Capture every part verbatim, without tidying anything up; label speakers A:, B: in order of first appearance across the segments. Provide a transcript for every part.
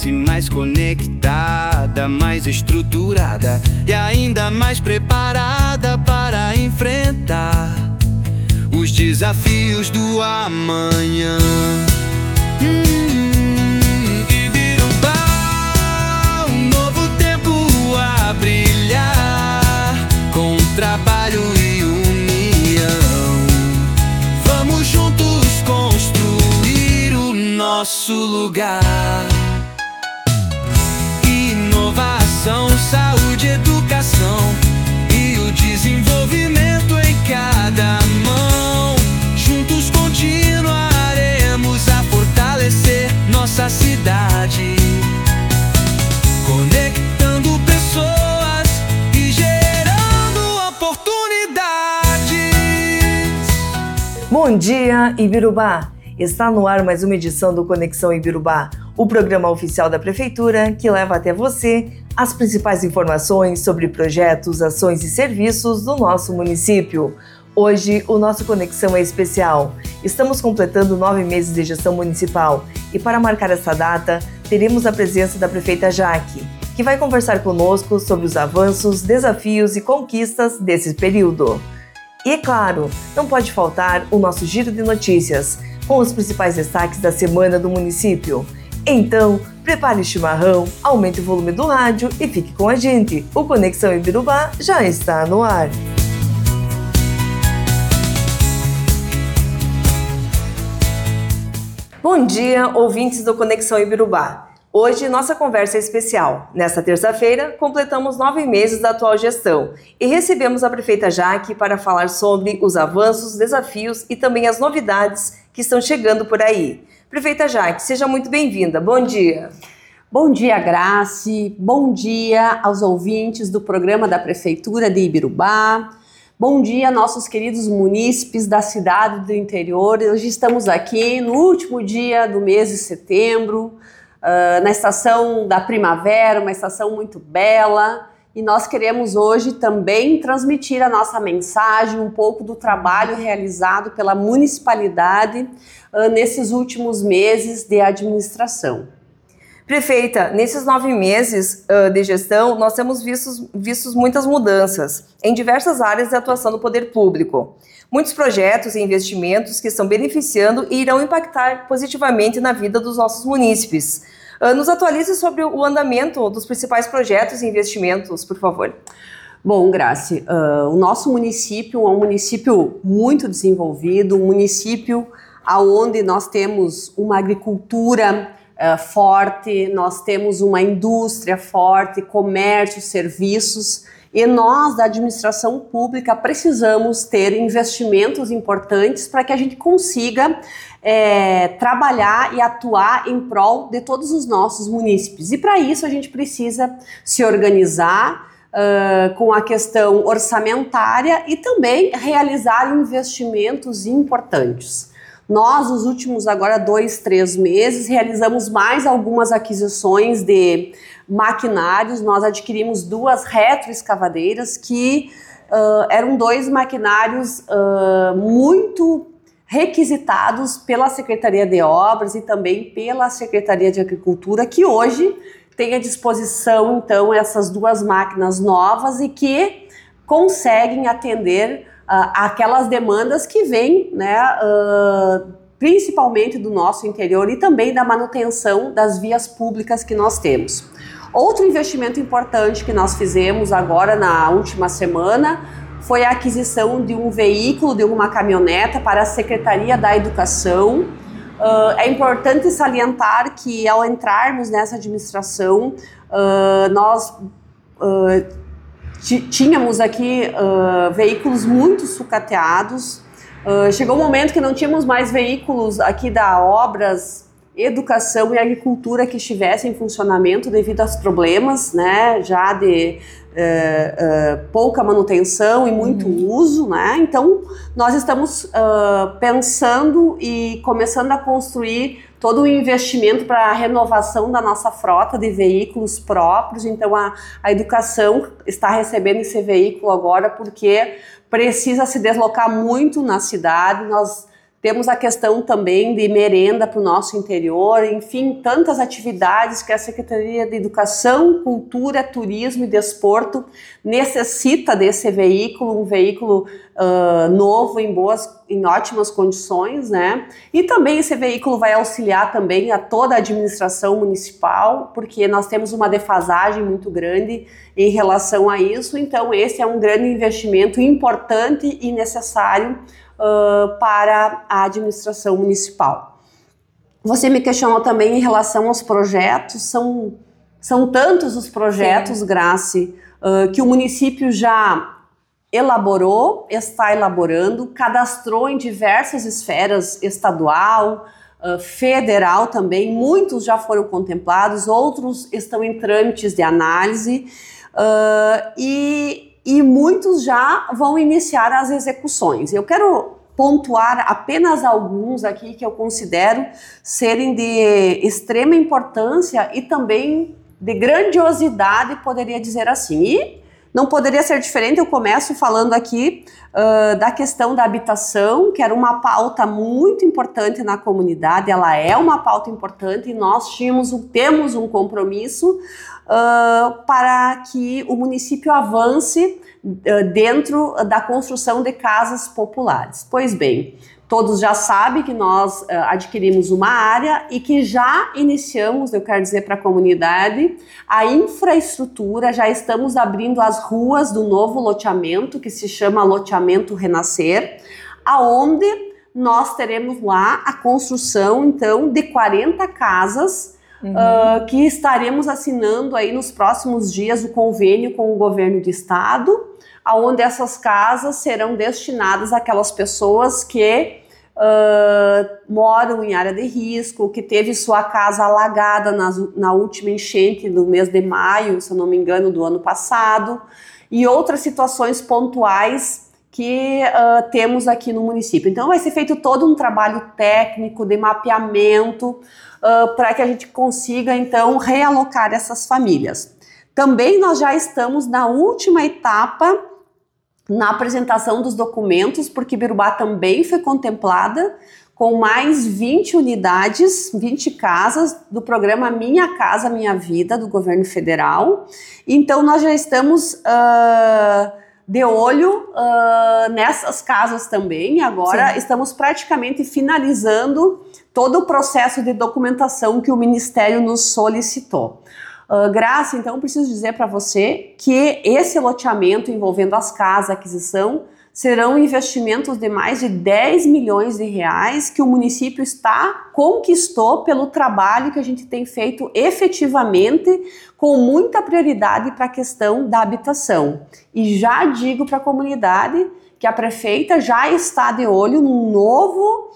A: parece mais conectada, mais estruturada e ainda mais preparada para enfrentar os desafios do amanhã. Hum, Ibirubá, um novo tempo a brilhar, com trabalho e união. Vamos juntos construir o nosso lugar. Inovação, saúde, educação e o desenvolvimento em cada mão. Juntos continuaremos a fortalecer nossa cidade, conectando pessoas e gerando oportunidades.
B: Bom dia, Ibirubá! Está no ar mais uma edição do Conexão Ibirubá, o programa oficial da Prefeitura que leva até você as principais informações sobre projetos, ações e serviços do nosso município. Hoje, o nosso Conexão é especial. Estamos completando nove meses de gestão municipal e, para marcar essa data, teremos a presença da prefeita Jaque, que vai conversar conosco sobre os avanços, desafios e conquistas desse período. E, claro, não pode faltar o nosso giro de notícias, com os principais destaques da semana do município. Então, prepare o chimarrão, aumente o volume do rádio e fique com a gente. O Conexão Ibirubá já está no ar. Bom dia, ouvintes do Conexão Ibirubá. Hoje, nossa conversa é especial. Nesta terça-feira, completamos nove meses da atual gestão e recebemos a prefeita Jaque para falar sobre os avanços, desafios e também as novidades que estão chegando por aí. Prefeita Jaque, seja muito bem-vinda. Bom dia.
C: Bom dia, Grace. Bom dia aos ouvintes do programa da Prefeitura de Ibirubá. Bom dia, nossos queridos munícipes da cidade do interior. Hoje estamos aqui no último dia do mês de setembro, uh, na estação da primavera, uma estação muito bela. E nós queremos hoje também transmitir a nossa mensagem, um pouco do trabalho realizado pela municipalidade uh, nesses últimos meses de administração.
B: Prefeita, nesses nove meses uh, de gestão, nós temos vistos, vistos muitas mudanças em diversas áreas de atuação do poder público. Muitos projetos e investimentos que estão beneficiando e irão impactar positivamente na vida dos nossos munícipes. Uh, nos atualize sobre o andamento dos principais projetos e investimentos, por favor.
C: Bom, Grace, uh, o nosso município é um município muito desenvolvido, um município onde nós temos uma agricultura uh, forte, nós temos uma indústria forte, comércio, serviços, e nós, da administração pública, precisamos ter investimentos importantes para que a gente consiga é, trabalhar e atuar em prol de todos os nossos munícipes. E para isso a gente precisa se organizar uh, com a questão orçamentária e também realizar investimentos importantes. Nós, nos últimos agora dois, três meses, realizamos mais algumas aquisições de maquinários. Nós adquirimos duas retroescavadeiras que uh, eram dois maquinários uh, muito requisitados pela Secretaria de Obras e também pela Secretaria de Agricultura, que hoje tem à disposição, então, essas duas máquinas novas e que conseguem atender uh, aquelas demandas que vêm, né, uh, principalmente do nosso interior e também da manutenção das vias públicas que nós temos. Outro investimento importante que nós fizemos agora na última semana foi a aquisição de um veículo, de uma caminhoneta para a Secretaria da Educação. Uh, é importante salientar que ao entrarmos nessa administração, uh, nós uh, tínhamos aqui uh, veículos muito sucateados. Uh, chegou um momento que não tínhamos mais veículos aqui da Obras, Educação e Agricultura que estivessem em funcionamento devido aos problemas, né, já de uh, uh, pouca manutenção e muito uhum. uso, né? Então nós estamos uh, pensando e começando a construir todo o investimento para a renovação da nossa frota de veículos próprios. Então a, a educação está recebendo esse veículo agora porque precisa se deslocar muito na cidade. Nós Temos a questão também de merenda para o nosso interior, enfim, tantas atividades que a Secretaria de Educação, Cultura, Turismo e Desporto necessita desse veículo, um veículo uh, novo, em boas, em ótimas condições, né? E também esse veículo vai auxiliar também a toda a administração municipal, porque nós temos uma defasagem muito grande em relação a isso, então esse é um grande investimento importante e necessário Uh, para a administração municipal. Você me questionou também em relação aos projetos, são, são tantos os projetos, Sim. Grace, uh, que o município já elaborou, está elaborando, cadastrou em diversas esferas, estadual, uh, federal também, muitos já foram contemplados, outros estão em trâmites de análise, uh, e E muitos já vão iniciar as execuções. Eu quero pontuar apenas alguns aqui que eu considero serem de extrema importância e também de grandiosidade, poderia dizer assim. E não poderia ser diferente, eu começo falando aqui uh, da questão da habitação, que era uma pauta muito importante na comunidade, ela é uma pauta importante e nós tínhamos, temos um compromisso Uh, para que o município avance uh, dentro da construção de casas populares. Pois bem, todos já sabem que nós uh, adquirimos uma área e que já iniciamos, eu quero dizer para a comunidade, a infraestrutura, já estamos abrindo as ruas do novo loteamento, que se chama Loteamento Renascer, aonde nós teremos lá a construção, então, de quarenta casas, Uhum. Uh, que estaremos assinando aí nos próximos dias o convênio com o governo do estado, onde essas casas serão destinadas àquelas pessoas que uh, moram em área de risco, que teve sua casa alagada nas, na última enchente do mês de maio, se eu não me engano, do ano passado, e outras situações pontuais que uh, temos aqui no município. Então vai ser feito todo um trabalho técnico de mapeamento, Uh, para que a gente consiga, então, realocar essas famílias. Também nós já estamos na última etapa na apresentação dos documentos, porque Birubá também foi contemplada com mais vinte unidades, vinte casas do programa Minha Casa Minha Vida, do governo federal. Então, nós já estamos uh, de olho uh, nessas casas também. Agora, Sim. estamos praticamente finalizando todo o processo de documentação que o Ministério nos solicitou. Uh, Graça, então, preciso dizer para você que esse loteamento envolvendo as casas, a aquisição, serão investimentos de mais de dez milhões de reais que o município está, conquistou pelo trabalho que a gente tem feito efetivamente, com muita prioridade para a questão da habitação. E já digo para a comunidade que a prefeita já está de olho num novo...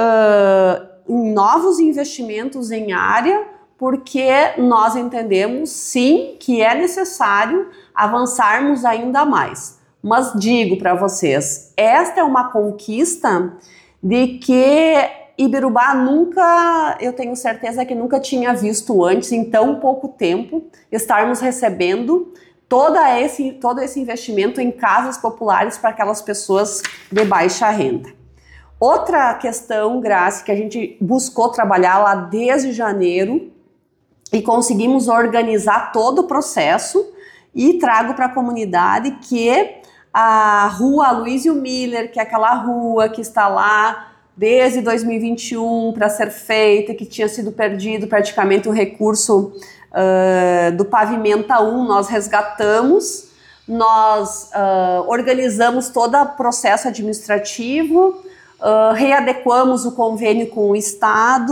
C: Uh, em novos investimentos em área, porque nós entendemos, sim, que é necessário avançarmos ainda mais. Mas digo para vocês, esta é uma conquista de que Ibirubá nunca, eu tenho certeza que nunca tinha visto antes, em tão pouco tempo, estarmos recebendo toda esse, todo esse investimento em casas populares para aquelas pessoas de baixa renda. Outra questão, Graça, que a gente buscou trabalhar lá desde janeiro e conseguimos organizar todo o processo e trago para a comunidade que a rua Aloysio Miller, que é aquela rua que está lá desde dois mil e vinte e um para ser feita, que tinha sido perdido praticamente o recurso uh, do Pavimenta um, nós resgatamos, nós uh, organizamos todo o processo administrativo, Uh, readequamos o convênio com o Estado,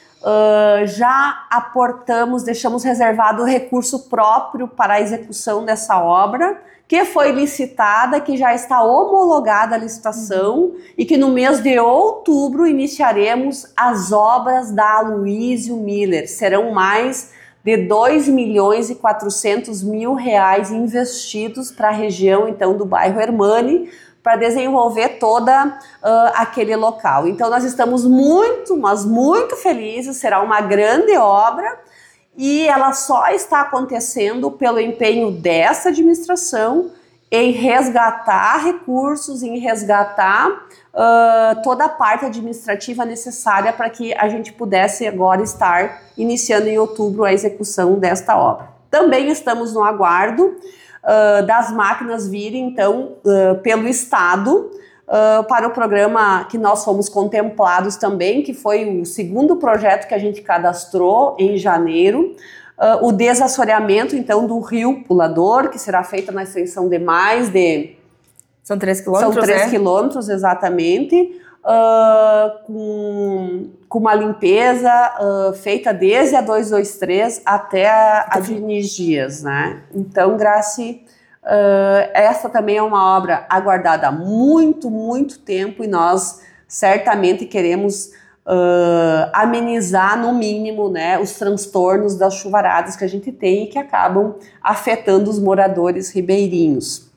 C: uh, já aportamos, deixamos reservado o recurso próprio para a execução dessa obra, que foi licitada, que já está homologada a licitação uhum. e que no mês de outubro iniciaremos as obras da Aloysio Miller. Serão mais de dois milhões e quatrocentos mil reais investidos para a região, então, do bairro Hermani, para desenvolver toda uh, aquele local. Então nós estamos muito, mas muito felizes, será uma grande obra e ela só está acontecendo pelo empenho dessa administração em resgatar recursos, em resgatar uh, toda a parte administrativa necessária para que a gente pudesse agora estar iniciando em outubro a execução desta obra. Também estamos no aguardo uh, das máquinas virem, então, uh, pelo Estado, Uh, para o programa que nós fomos contemplados também, que foi o segundo projeto que a gente cadastrou em janeiro, uh, o desassoreamento, então, do rio Pulador, que será feita na extensão de mais de...
B: São três quilômetros,
C: São três
B: né?
C: quilômetros, exatamente, uh, com, com uma limpeza uh, feita desde a duzentos e vinte e três até a, a Diniz Dias, né? Então, Graci... Uh, essa também é uma obra aguardada há muito, muito tempo e nós certamente queremos uh, amenizar no mínimo, né, os transtornos das chuvaradas que a gente tem e que acabam afetando os moradores ribeirinhos.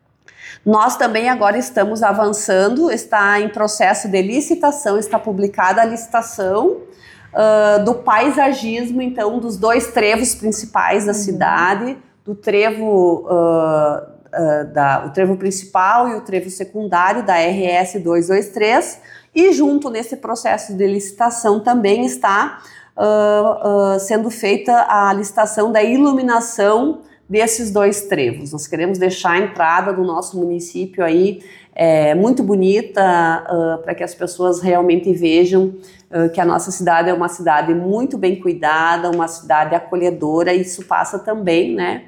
C: Nós também agora estamos avançando, está em processo de licitação, está publicada a licitação uh, do paisagismo, então, dos dois trevos principais da uhum. cidade, do trevo, uh, uh, da, o trevo principal e o trevo secundário da R S duzentos e vinte e três, e junto nesse processo de licitação também está uh, uh, sendo feita a licitação da iluminação desses dois trevos. Nós queremos deixar a entrada do nosso município aí é, muito bonita, uh, para que as pessoas realmente vejam uh, que a nossa cidade é uma cidade muito bem cuidada, uma cidade acolhedora, e isso passa também, né,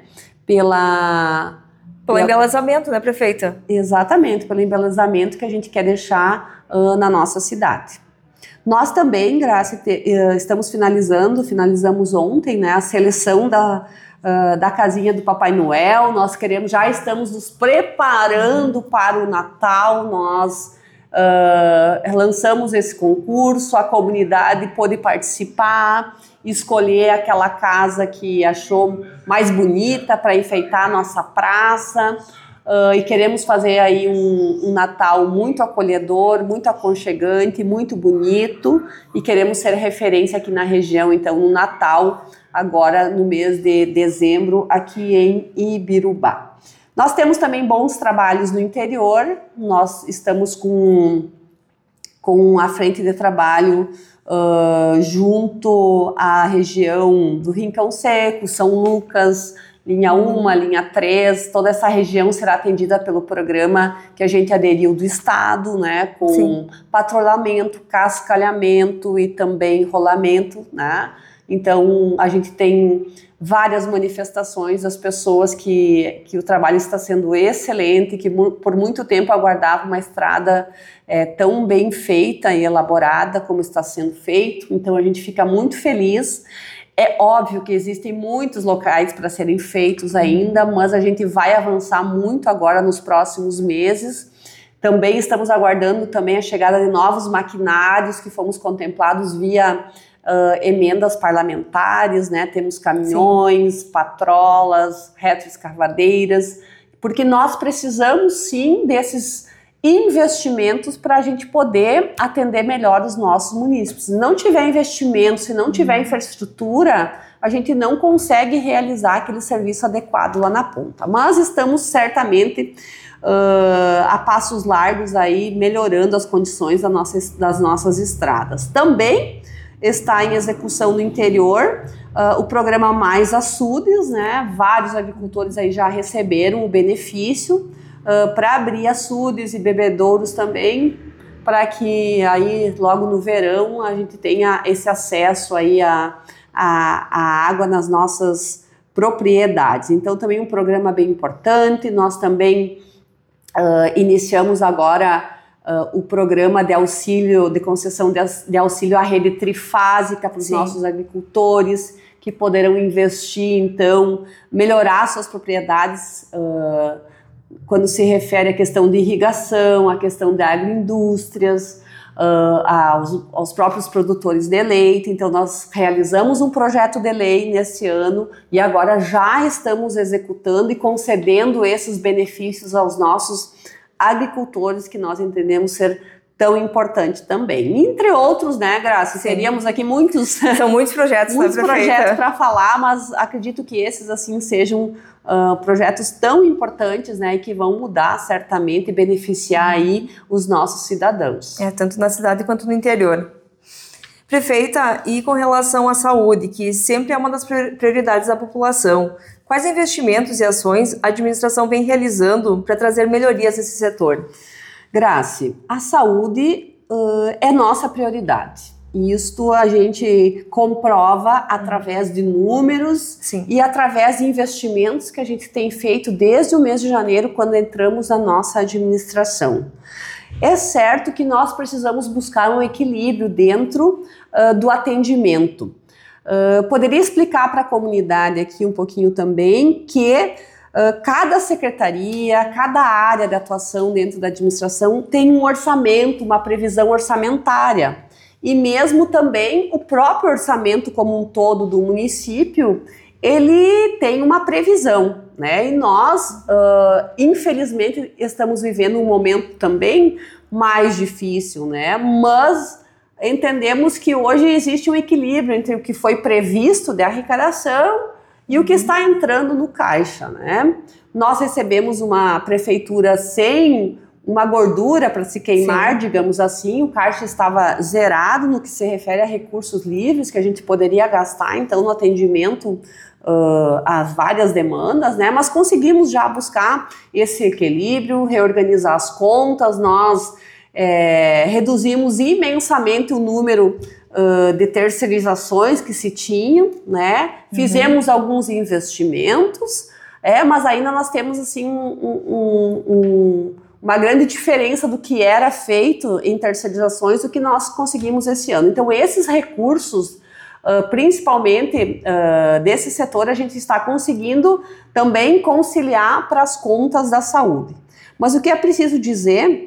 C: pela...
B: Pelo pela... embelezamento, né, prefeita?
C: Exatamente, pelo embelezamento que a gente quer deixar uh, na nossa cidade. Nós também, Graça, te, uh, estamos finalizando, finalizamos ontem, né, a seleção da... Uh, da casinha do Papai Noel. Nós queremos, já estamos nos preparando para o Natal, nós uh, lançamos esse concurso, a comunidade pôde participar, escolher aquela casa que achou mais bonita para enfeitar a nossa praça, uh, e queremos fazer aí um, um Natal muito acolhedor, muito aconchegante, muito bonito, e queremos ser referência aqui na região, então, no Natal, agora no mês de dezembro, aqui em Ibirubá. Nós temos também bons trabalhos no interior, nós estamos com, com a frente de trabalho uh, junto à região do Rincão Seco, São Lucas, linha um, linha três, toda essa região será atendida pelo programa que a gente aderiu do Estado, né, com Sim. patrulhamento, cascalhamento e também rolamento, né. Então, a gente tem várias manifestações das pessoas que, que o trabalho está sendo excelente, que por muito tempo aguardavam uma estrada é, tão bem feita e elaborada como está sendo feito. Então, a gente fica muito feliz. É óbvio que existem muitos locais para serem feitos ainda, mas a gente vai avançar muito agora nos próximos meses. Também estamos aguardando também a chegada de novos maquinários que fomos contemplados via... Uh, emendas parlamentares, né? Temos caminhões, sim. patrolas, retroescavadeiras, porque nós precisamos sim desses investimentos para a gente poder atender melhor os nossos munícipes. Se não tiver investimento, se não tiver uhum. infraestrutura, a gente não consegue realizar aquele serviço adequado lá na ponta. Mas estamos certamente uh, a passos largos aí melhorando as condições das nossas, das nossas estradas. Também está em execução no interior uh, o programa Mais Açudes, né? Vários agricultores aí já receberam o benefício uh, para abrir açudes e bebedouros também, para que aí logo no verão a gente tenha esse acesso aí a, a, a água nas nossas propriedades. Então também um programa bem importante. Nós também uh, iniciamos agora Uh, o programa de auxílio, de concessão de, de auxílio à rede trifásica para os nossos agricultores, que poderão investir, então, melhorar suas propriedades uh, quando se refere à questão de irrigação, à questão de agroindústrias, uh, aos, aos próprios produtores de leite. Então, nós realizamos um projeto de lei nesse ano e agora já estamos executando e concedendo esses benefícios aos nossos agricultores, que nós entendemos ser tão importante também. Entre outros, né, Graça?
B: Sim.
C: Teríamos aqui muitos...
B: São muitos projetos,
C: muitos
B: né,
C: projetos para falar, mas acredito que esses, assim, sejam uh, projetos tão importantes, né, e que vão mudar, certamente, e beneficiar aí os nossos cidadãos.
B: É, tanto na cidade quanto no interior. Prefeita, e com relação à saúde, que sempre é uma das prioridades da população, quais investimentos e ações a administração vem realizando para trazer melhorias nesse setor?
C: Grace, a saúde uh, é nossa prioridade. Isto a gente comprova através de números
B: Sim.
C: e através de investimentos que a gente tem feito desde o mês de janeiro, quando entramos na nossa administração. É certo que nós precisamos buscar um equilíbrio dentro uh, do atendimento. Uh, poderia explicar para a comunidade aqui um pouquinho também que Uh, cada secretaria, cada área de atuação dentro da administração tem um orçamento, uma previsão orçamentária. E mesmo também o próprio orçamento como um todo do município, ele tem uma previsão, né? E nós, uh, infelizmente, estamos vivendo um momento também mais difícil, né? Mas entendemos que hoje existe um equilíbrio entre o que foi previsto de arrecadação e o que está entrando no caixa, né? Nós recebemos uma prefeitura sem uma gordura para se queimar, Sim. digamos assim. O caixa estava zerado no que se refere a recursos livres que a gente poderia gastar, então, no atendimento uh, às várias demandas, né? Mas conseguimos já buscar esse equilíbrio, reorganizar as contas. Nós é, reduzimos imensamente o número Uh, de terceirizações que se tinham, né? Uhum. Fizemos alguns investimentos, é, mas ainda nós temos assim um, um, um, uma grande diferença do que era feito em terceirizações do que nós conseguimos esse ano. Então esses recursos, uh, principalmente uh, desse setor, a gente está conseguindo também conciliar para as contas da saúde. Mas o que é preciso dizer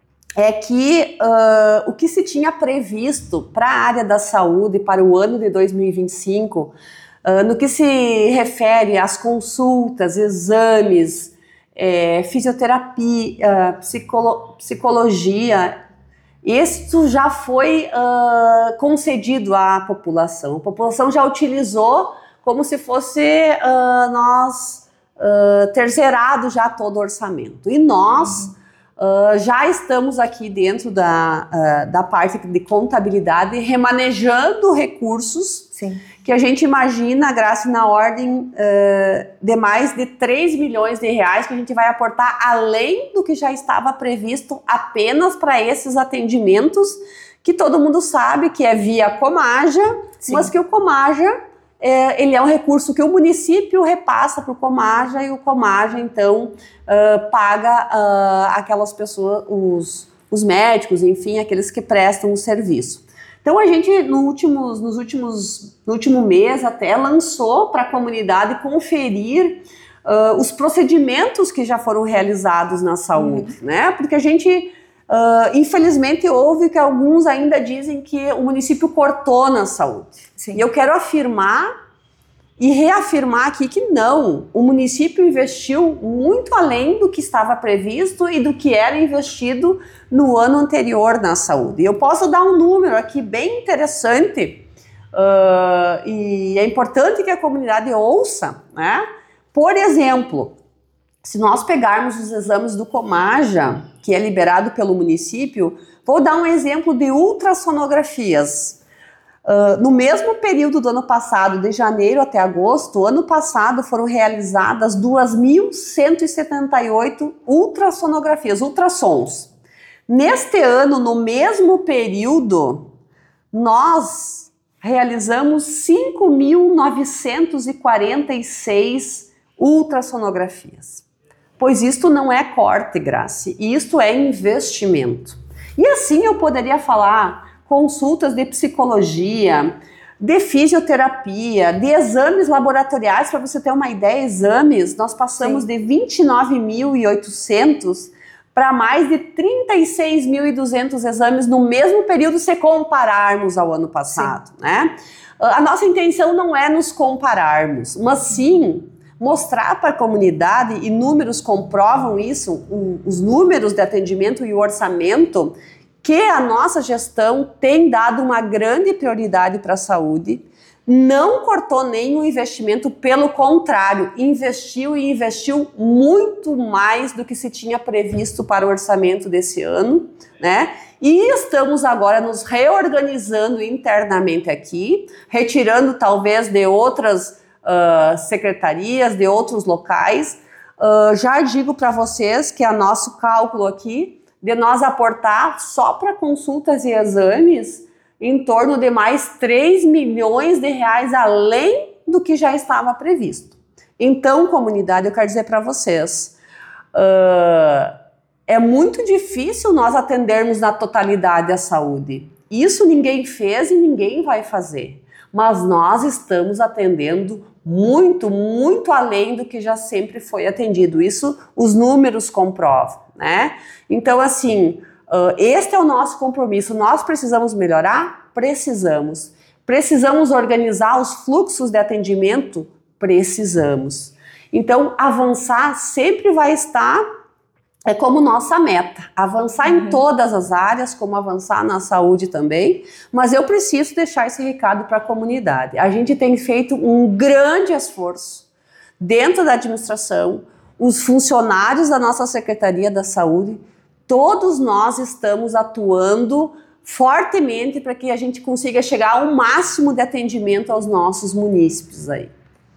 C: é que uh, o que se tinha previsto para a área da saúde para o ano de dois mil e vinte e cinco, uh, no que se refere às consultas, exames, é, fisioterapia, uh, psicolo- psicologia, isso já foi uh, concedido à população. A população já utilizou como se fosse uh, nós uh, ter zerado já todo o orçamento. E nós... Uhum. Uh, já estamos aqui dentro da, uh, da parte de contabilidade remanejando recursos
B: Sim.
C: que a gente imagina, Graça, na ordem uh, de mais de três milhões de reais que a gente vai aportar além do que já estava previsto apenas para esses atendimentos que todo mundo sabe que é via Comaja, Sim. mas que o Comaja É, ele é um recurso que o município repassa para o Comaja e o Comaja, então, uh, paga uh, aquelas pessoas, os, os médicos, enfim, aqueles que prestam o serviço. Então, a gente, no últimos, nos últimos, no último mês até, lançou para a comunidade conferir uh, os procedimentos que já foram realizados na saúde, uhum. né? Porque a gente... Uh, infelizmente houve que alguns ainda dizem que o município cortou na saúde.
B: Sim.
C: E eu quero afirmar e reafirmar aqui que não, o município investiu muito além do que estava previsto e do que era investido no ano anterior na saúde. E eu posso dar um número aqui bem interessante uh, e é importante que a comunidade ouça, né? Por exemplo, se nós pegarmos os exames do Comaja, que é liberado pelo município, vou dar um exemplo de ultrassonografias. Uh, no mesmo período do ano passado, de janeiro até agosto, ano passado foram realizadas duas mil cento e setenta e oito ultrassonografias, ultrassons. Neste ano, no mesmo período, nós realizamos cinco mil novecentos e quarenta e seis ultrassonografias. Pois isto não é corte, Grace, isto é investimento. E assim eu poderia falar consultas de psicologia, de fisioterapia, de exames laboratoriais, para você ter uma ideia, exames, nós passamos Sim. de vinte e nove mil e oitocentos para mais de trinta e seis mil e duzentos exames no mesmo período, se compararmos ao ano passado, sim. né? A nossa intenção não é nos compararmos, mas sim mostrar para a comunidade, e números comprovam isso, o, os números de atendimento e o orçamento, porque a nossa gestão tem dado uma grande prioridade para a saúde, não cortou nenhum investimento, pelo contrário, investiu e investiu muito mais do que se tinha previsto para o orçamento desse ano, né? E estamos agora nos reorganizando internamente aqui, retirando talvez de outras uh, secretarias, de outros locais. Uh, já digo para vocês que é nosso cálculo aqui de nós aportar só para consultas e exames em torno de mais três milhões de reais além do que já estava previsto. Então, comunidade, eu quero dizer para vocês, uh, é muito difícil nós atendermos na totalidade a saúde. Isso ninguém fez e ninguém vai fazer. Mas nós estamos atendendo muito, muito além do que já sempre foi atendido. Isso os números comprovam, né? Então, assim, uh, este é o nosso compromisso. Nós precisamos melhorar? Precisamos. Precisamos organizar os fluxos de atendimento? Precisamos. Então, avançar sempre vai estar é como nossa meta, avançar uhum. em todas as áreas, como avançar na saúde também, mas eu preciso deixar esse recado para a comunidade. A gente tem feito um grande esforço dentro da administração, os funcionários da nossa Secretaria da Saúde, todos nós estamos atuando fortemente para que a gente consiga chegar ao máximo de atendimento aos nossos munícipes aí.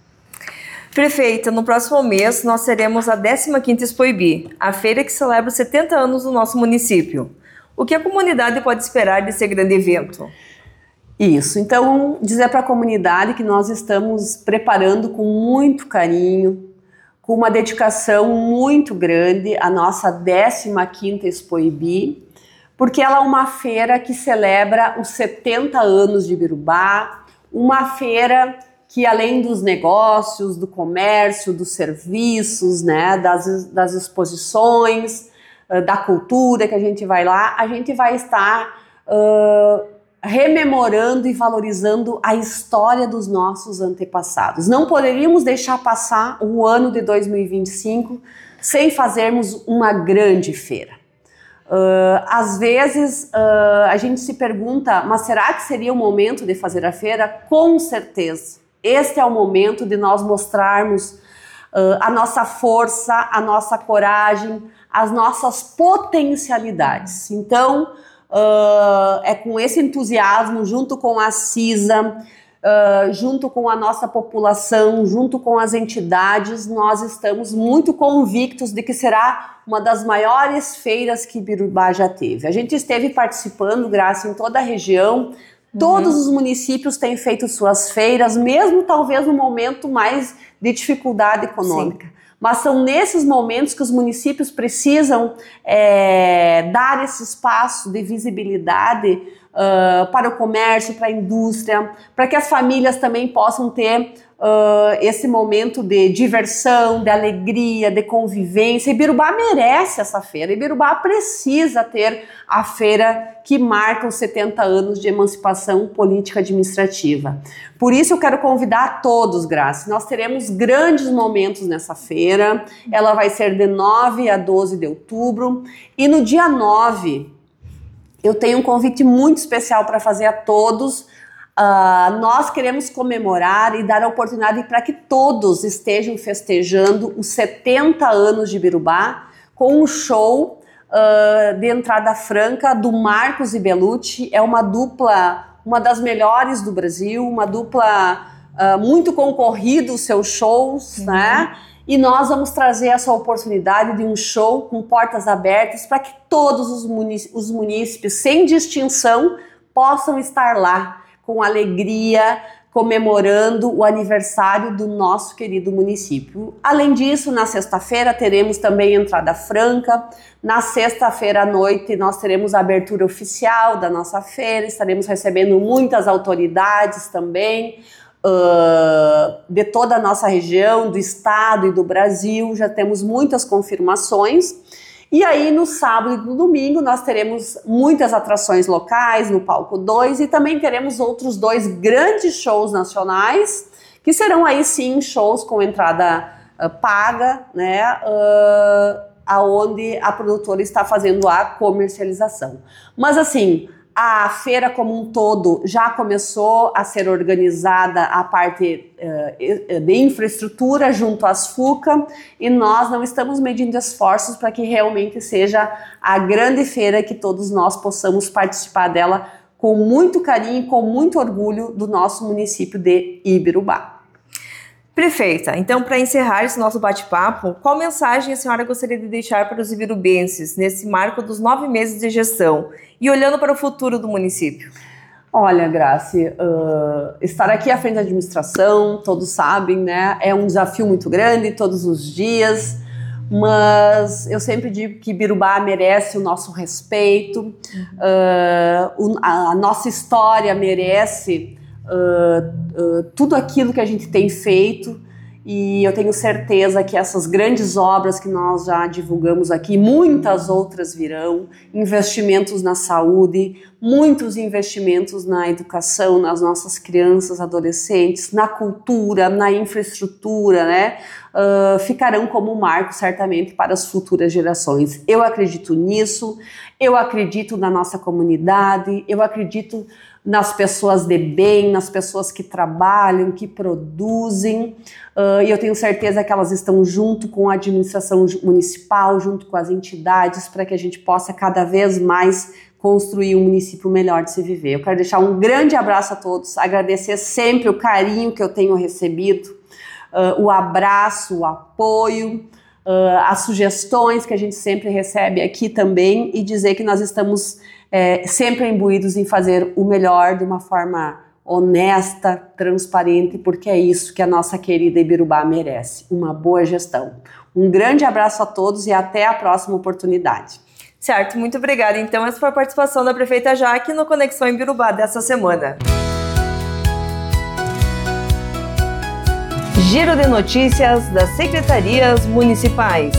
B: Prefeita, no próximo mês nós teremos a décima quinta Expoibi, a feira que celebra os setenta anos do nosso município. O que a comunidade pode esperar desse grande evento?
C: Isso, então dizer para a comunidade que nós estamos preparando com muito carinho, com uma dedicação muito grande a nossa décima quinta Expoibi, porque ela é uma feira que celebra os setenta anos de Ibirubá, uma feira que além dos negócios, do comércio, dos serviços, né, das, das exposições, uh, da cultura que a gente vai lá, a gente vai estar uh, rememorando e valorizando a história dos nossos antepassados. Não poderíamos deixar passar o ano de dois mil e vinte e cinco sem fazermos uma grande feira. Uh, às vezes uh, a gente se pergunta, mas será que seria o momento de fazer a feira? Com certeza. Este é o momento de nós mostrarmos uh, a nossa força, a nossa coragem, as nossas potencialidades. Então, uh, é com esse entusiasmo, junto com a CISA, uh, junto com a nossa população, junto com as entidades, nós estamos muito convictos de que será uma das maiores feiras que Ibirubá já teve. A gente esteve participando, Graça, em toda a região. Todos uhum. os municípios têm feito suas feiras, mesmo talvez no momento mais de dificuldade econômica. Sim. Mas são nesses momentos que os municípios precisam é, dar esse espaço de visibilidade uh, para o comércio, para a indústria, para que as famílias também possam ter uh, esse momento de diversão, de alegria, de convivência. Ibirubá merece essa feira. Ibirubá precisa ter a feira que marca os setenta anos de emancipação política administrativa. Por isso eu quero convidar a todos, Graça. Nós teremos grandes momentos nessa feira. Ela vai ser de nove a doze de outubro. E no dia nove, eu tenho um convite muito especial para fazer a todos. Uh, nós queremos comemorar e dar a oportunidade para que todos estejam festejando os setenta anos de Ibirubá com um show Uh, de entrada franca do Marcos e Belucci. É uma dupla, uma das melhores do Brasil, uma dupla uh, muito concorrida os seus shows, uhum. né? E nós vamos trazer essa oportunidade de um show com portas abertas para que todos os, munícipes, os munícipes, sem distinção, possam estar lá com alegria, comemorando o aniversário do nosso querido município. Além disso, na sexta-feira teremos também entrada franca. Na sexta-feira à noite nós teremos a abertura oficial da nossa feira, estaremos recebendo muitas autoridades também, uh, de toda a nossa região, do estado e do Brasil. Já temos muitas confirmações. E aí, no sábado e no domingo, nós teremos muitas atrações locais no Palco dois e também teremos outros dois grandes shows nacionais, que serão aí sim shows com entrada uh, paga, né, uh, aonde a produtora está fazendo a comercialização. Mas assim, a feira como um todo já começou a ser organizada a parte uh, de infraestrutura junto às FUCA, e nós não estamos medindo esforços para que realmente seja a grande feira que todos nós possamos participar dela com muito carinho e com muito orgulho do nosso município de Ibirubá.
B: Prefeita, então para encerrar esse nosso bate-papo, qual mensagem a senhora gostaria de deixar para os ibirubenses nesse marco dos nove meses de gestão e olhando para o futuro do município?
C: Olha, Grace, uh, estar aqui à frente da administração, todos sabem, né, é um desafio muito grande todos os dias, mas eu sempre digo que Ibirubá merece o nosso respeito, uh, a nossa história merece uh, uh, tudo aquilo que a gente tem feito, e eu tenho certeza que essas grandes obras que nós já divulgamos aqui, muitas outras virão, investimentos na saúde, muitos investimentos na educação, nas nossas crianças, adolescentes, na cultura, na infraestrutura, né? Uh, ficarão como marco certamente para as futuras gerações. Eu acredito nisso, eu acredito na nossa comunidade, eu acredito nas pessoas de bem, nas pessoas que trabalham, que produzem, uh, e eu tenho certeza que elas estão junto com a administração municipal, junto com as entidades, para que a gente possa cada vez mais construir um município melhor de se viver. Eu quero deixar um grande abraço a todos, agradecer sempre o carinho que eu tenho recebido, uh, o abraço, o apoio, uh, as sugestões que a gente sempre recebe aqui também, e dizer que nós estamos É, sempre imbuídos em fazer o melhor de uma forma honesta, transparente, porque é isso que a nossa querida Ibirubá merece, uma boa gestão. Um grande abraço a todos e até a próxima oportunidade.
B: Certo, muito obrigada. Então, essa foi a participação da prefeita Jaque no Conexão Ibirubá dessa semana. Giro de notícias das secretarias municipais.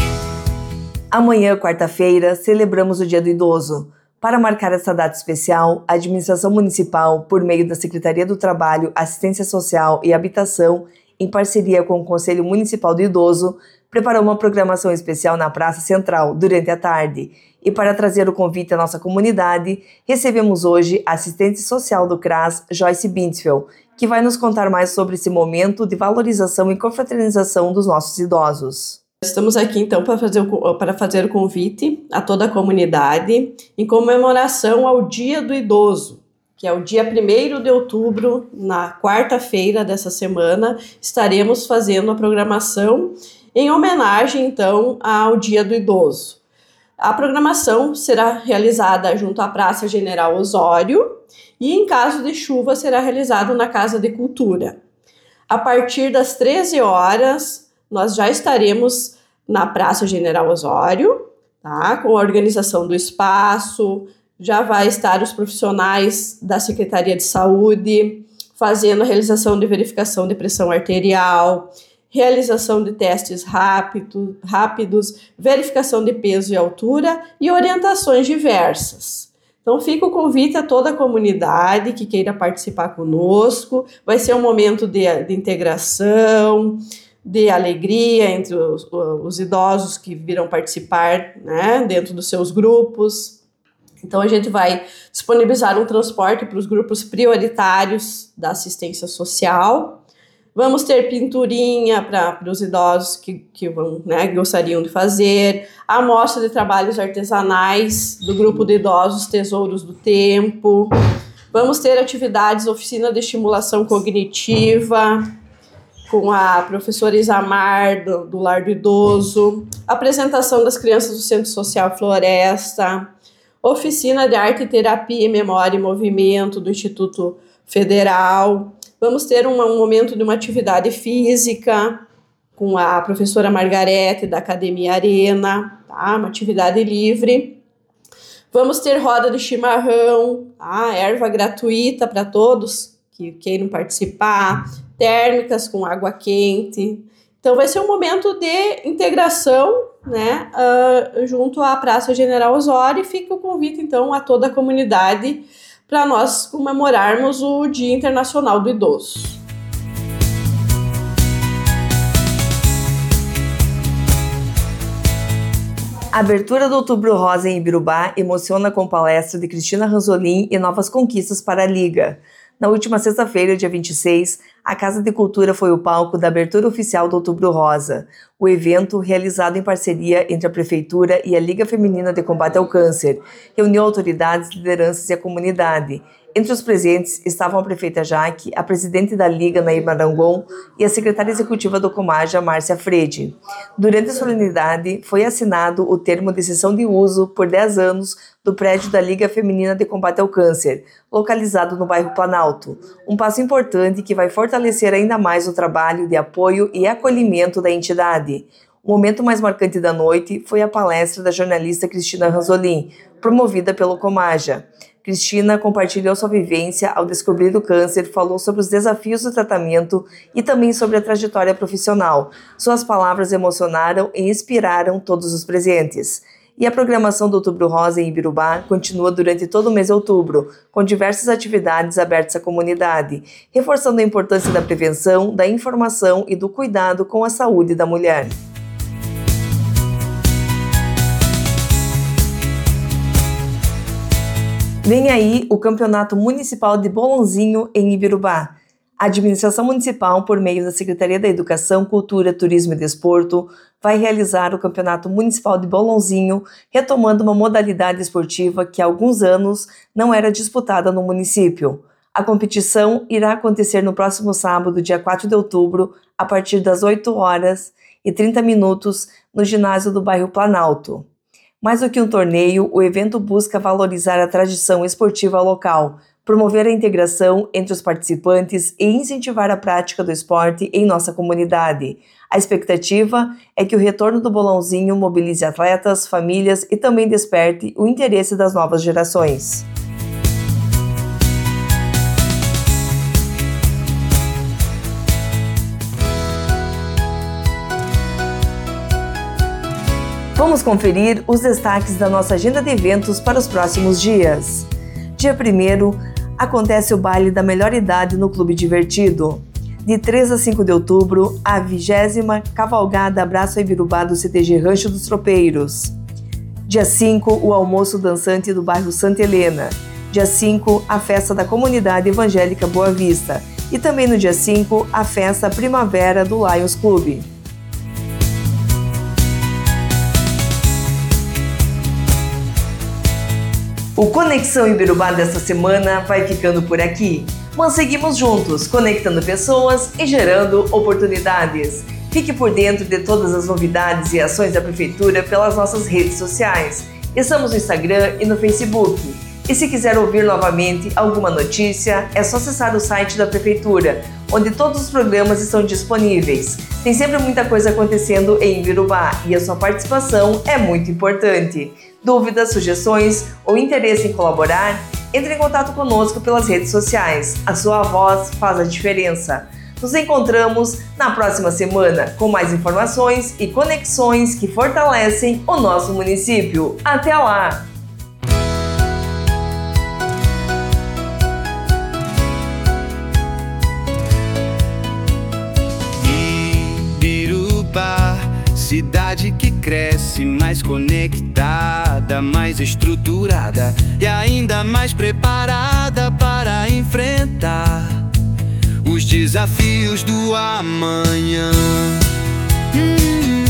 B: Amanhã, quarta-feira, celebramos o Dia do Idoso. Para marcar essa data especial, a administração municipal, por meio da Secretaria do Trabalho, Assistência Social e Habitação, em parceria com o Conselho Municipal do Idoso, preparou uma programação especial na Praça Central durante a tarde. E para trazer o convite à nossa comunidade, recebemos hoje a assistente social do CRAS, Joyce Bintzfeld, que vai nos contar mais sobre esse momento de valorização e confraternização dos nossos idosos.
D: Estamos aqui então para fazer, o, para fazer o convite a toda a comunidade em comemoração ao Dia do Idoso, que é o dia primeiro de outubro, na quarta-feira dessa semana, estaremos fazendo a programação em homenagem então ao Dia do Idoso. A programação será realizada junto à Praça General Osório e, em caso de chuva, será realizado na Casa de Cultura. A partir das treze horas, nós já estaremos na Praça General Osório, tá? Com a organização do espaço, já vai estar os profissionais da Secretaria de Saúde fazendo a realização de verificação de pressão arterial, realização de testes rápido, rápidos, verificação de peso e altura e orientações diversas. Então fica o convite a toda a comunidade que queira participar conosco, vai ser um momento de, de integração, de alegria entre os, os idosos que virão participar, né, dentro dos seus grupos. Então a gente vai disponibilizar um transporte para os grupos prioritários da assistência social. Vamos ter pinturinha para os idosos que, que vão, né, gostariam de fazer, a amostra de trabalhos artesanais do grupo de idosos Tesouros do Tempo. Vamos ter atividades, oficina de estimulação cognitiva, com a professora Isamar, do, do Lar do Idoso, apresentação das crianças do Centro Social Floresta, oficina de arte, terapia, memória e movimento do Instituto Federal. Vamos ter um, um momento de uma atividade física com a professora Margarete, da Academia Arena, tá? Uma atividade livre. Vamos ter roda de chimarrão, tá? Erva gratuita para todos que queiram participar, térmicas com água quente. Então vai ser um momento de integração, né, uh, junto à Praça General Osório, e fica o convite então a toda a comunidade para nós comemorarmos o Dia Internacional do Idoso.
B: A abertura do Outubro Rosa em Ibirubá emociona com palestra de Cristina Ranzolin e novas conquistas para a Liga. Na última sexta-feira, dia vinte e seis, a Casa de Cultura foi o palco da abertura oficial do Outubro Rosa. O evento, realizado em parceria entre a Prefeitura e a Liga Feminina de Combate ao Câncer, reuniu autoridades, lideranças e a comunidade. Entre os presentes estavam a prefeita Jaque, a presidente da Liga, Naíma Arangon, e a secretária executiva do Comaja, Márcia Frede. Durante a solenidade, foi assinado o termo de cessão de uso por dez anos do prédio da Liga Feminina de Combate ao Câncer, localizado no bairro Planalto. Um passo importante que vai fortalecer ainda mais o trabalho de apoio e acolhimento da entidade. O momento mais marcante da noite foi a palestra da jornalista Cristina Ranzolin, promovida pelo Comaja. Cristina compartilhou sua vivência ao descobrir o câncer, falou sobre os desafios do tratamento e também sobre a trajetória profissional. Suas palavras emocionaram e inspiraram todos os presentes. E a programação do Outubro Rosa em Ibirubá continua durante todo o mês de outubro, com diversas atividades abertas à comunidade, reforçando a importância da prevenção, da informação e do cuidado com a saúde da mulher. Vem aí o Campeonato Municipal de Bolãozinho em Ibirubá. A administração municipal, por meio da Secretaria da Educação, Cultura, Turismo e Desporto, vai realizar o Campeonato Municipal de Bolãozinho, retomando uma modalidade esportiva que há alguns anos não era disputada no município. A competição irá acontecer no próximo sábado, dia quatro de outubro, a partir das oito horas e trinta minutos, no ginásio do bairro Planalto. Mais do que um torneio, o evento busca valorizar a tradição esportiva local, promover a integração entre os participantes e incentivar a prática do esporte em nossa comunidade. A expectativa é que o retorno do Bolãozinho mobilize atletas, famílias e também desperte o interesse das novas gerações. Vamos conferir os destaques da nossa agenda de eventos para os próximos dias. Dia primeiro, acontece o baile da melhor idade no Clube Divertido. De três a cinco de outubro, a vigésima Cavalgada Abraço a Ibirubá do C T G Rancho dos Tropeiros. Dia cinco, o almoço dançante do bairro Santa Helena. Dia cinco, a festa da Comunidade Evangélica Boa Vista. E também no dia cinco, a festa Primavera do Lions Clube. O Conexão Ibirubá desta semana vai ficando por aqui, mas seguimos juntos, conectando pessoas e gerando oportunidades. Fique por dentro de todas as novidades e ações da Prefeitura pelas nossas redes sociais. Estamos no Instagram e no Facebook. E se quiser ouvir novamente alguma notícia, é só acessar o site da Prefeitura, onde todos os programas estão disponíveis. Tem sempre muita coisa acontecendo em Ibirubá e a sua participação é muito importante. Dúvidas, sugestões ou interesse em colaborar? Entre em contato conosco pelas redes sociais. A sua voz faz a diferença. Nos encontramos na próxima semana com mais informações e conexões que fortalecem o nosso município. Até lá!
A: Ibirubá, cidade que cresce, mais conectada, mais estruturada e ainda mais preparada para enfrentar os desafios do amanhã. Hum.